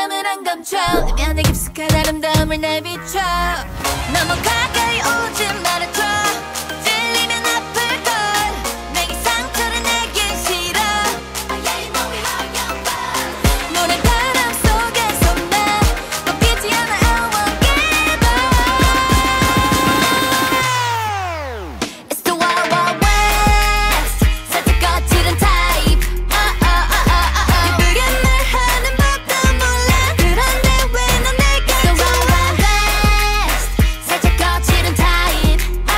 감정을 안 감춰 내 면에 깊숙한 아름다움을 내비춰 너무 가까이 오지 말아줘 찔리면 아플걸 내게 상처를 내기 싫어 모래바람 속에서 나 꺾이지 않아 I won't give up It's the Wild Wild West 살짝 거칠은 타입 예쁘게 말하는 법도 몰라 그런데 왜 넌 내가 It's the Wild Wild West 살짝 거칠은 타입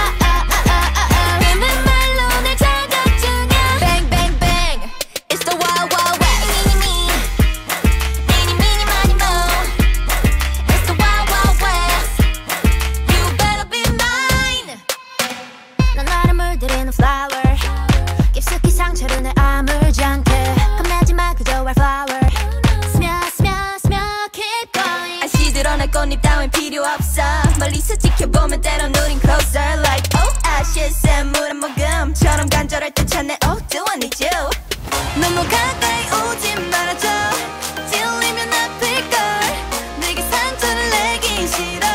내 말로 날 자극 중이야 Bang bang bang It's the Wild Wild West Eeny meeny miny moe It's the Wild Wild West You better be mine 난 나를 물들이는 flower 깊숙이 상처를 내 아물지 않게 겁내지 마 그저 wildflower 스며 keep going 안시 드러날 꽃잎 따윈 필요 없어 멀리서 지켜보면 때론 우린 closer like oh ashes 물 한 모금처럼 간절할 때 찾네 oh do I need you 너무 가까이 오지 말아줘 찔리면 아플걸 내게 상처를 내기 싫어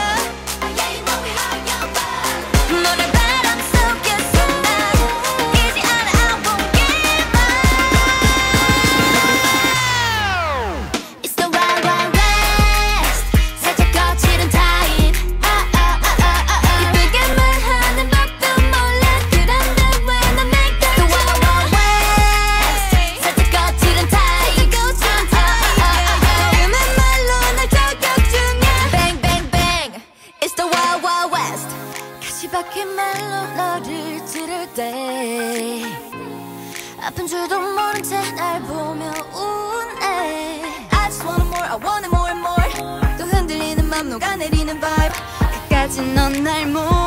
모래바람 속에서 난 꺾이지 않아 I won't give up It's the Wild Wild West 살짝 거칠은 타입 예쁘게 말하는 법도 몰라 그런데 왜 넌 내가 It's the Wild Wild West 살짝 거칠은 타입 내 말로 날 저격 중이야 Bang bang bang It's the Wild Wild West 가시박힌 말로 너를 찌를 때 아픈 줄도 모른 채 날 보며 우네 I just want more, I want it more and more 또 흔들리는 맘 녹아내리는 vibe 끝까지 넌 날 몰라